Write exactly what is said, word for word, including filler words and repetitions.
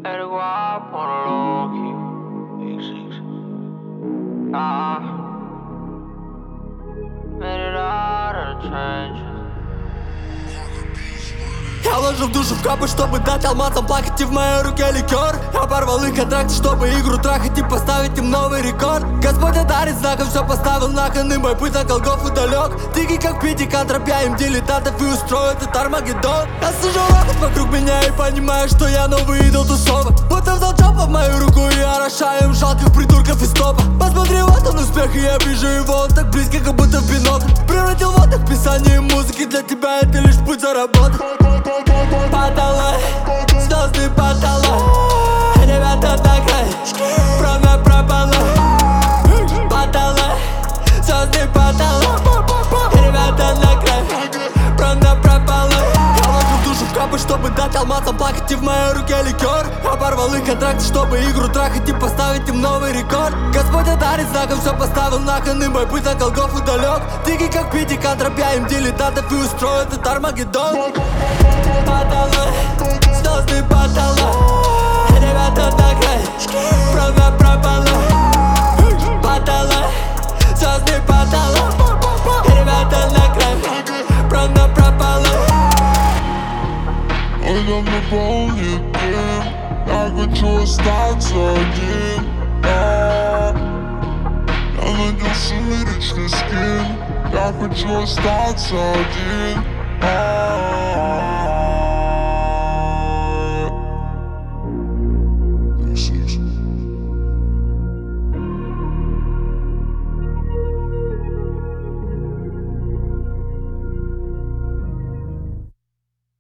Let it go up on a low key. Big six. Ah. Made it out of the trenches. Я вложил душу в капы, чтобы дать алмазам плакать, и в моей руке ликер. Я порвал их контракт, чтобы игру трахать и поставить им новый рекорд. Господь одарит знаком, все поставил на кон, и мой путь на Голгофу далек. Дикий как пятикантроп, я им дилетантов и устрою этот Армагеддон. Я слышу рокот вокруг меня и понимаю, что я новый идол тусовок. Будто вдал чопа в мою руку, и я орошаю им жалких придурков из топа. Посмотри, вот он успех, и я вижу его, он так близко, как будто в бинокль. Превратил вот их в писание музыки, для тебя это лишь путь заработать. Потолок, звезды потолок. Ребята такая, промя пропала. Потолок, звезды потолок. Ребята на край, промя пропала. Я вложил душу в капы, чтобы дать алмазам плакать, и в моей руке ликер. Я порвал их контракт, чтобы игру трахать и поставить им новый рекорд. Господь одарит знаком, все поставил на кон, и мой путь на Голгофу далек. Дикий как пятикантроп, я им дилетантов и устрою этот Армагеддон. Потолок, звезды потолок. Ребята на край, промя пропала. Потолок, звезды потолок. Ребята на край, промя пропала. Ой, да мне полный дым, я хочу остаться один. Я, я надел сумеречный скин, я хочу остаться один.